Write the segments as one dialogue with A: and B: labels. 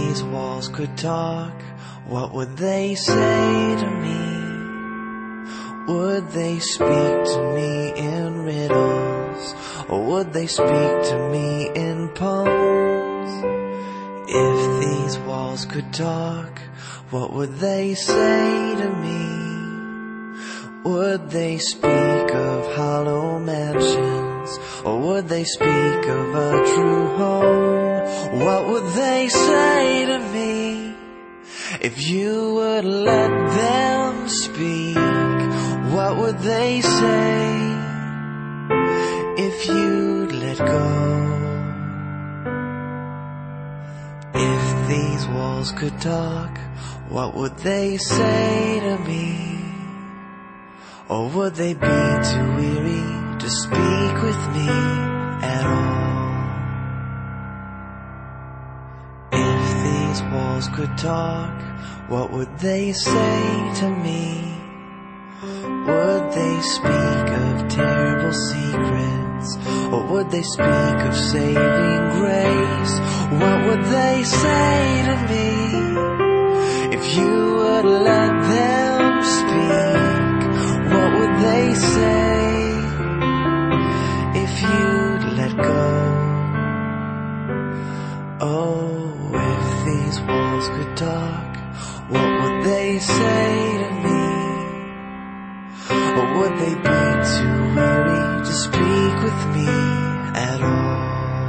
A: these walls could talk, what would they say to me? Would they speak to me in riddles, or would they speak to me in poems? If these walls could talk, what would they say to me? Would they speak of hollow mansions, or would they speak of a true home? What would they say to me if you would let them speak? What would they say if you'd let go? If these walls could talk, what would they say to me? Or would they be too weary to speak with me at all? If these walls could talk, what would they say to me? Would they speak of terrible secrets, or would they speak of saving grace? What would they say to me if you would let them speak? What would they say if you'd let go? Oh, if these walls could talk, what would they say to me? Or would they be too weary to speak with me at all?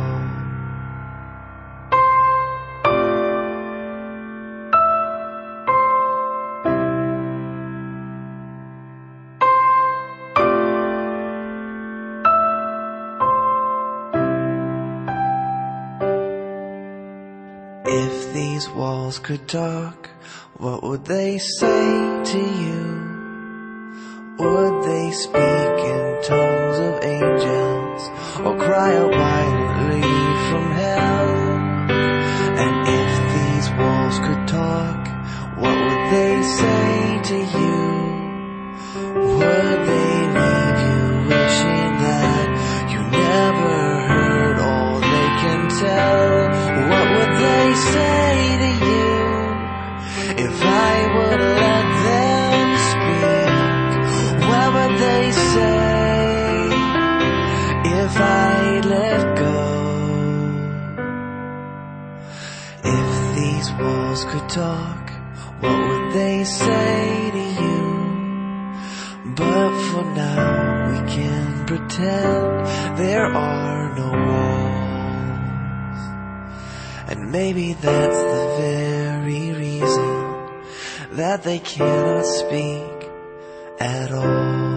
A: If these walls could talk, what would they say to you? Would they speak in tongues of angels, or cry out violently from hell? And if these walls could talk, what would they say to you? Would they leave you wishing that you never heard all they can tell? What would they say to you if I would let them speak? What would they say if I let go? If these walls could talk, what would they say to you? But for now we can pretend there are no walls. And maybe that's the very reason that they cannot speak at all.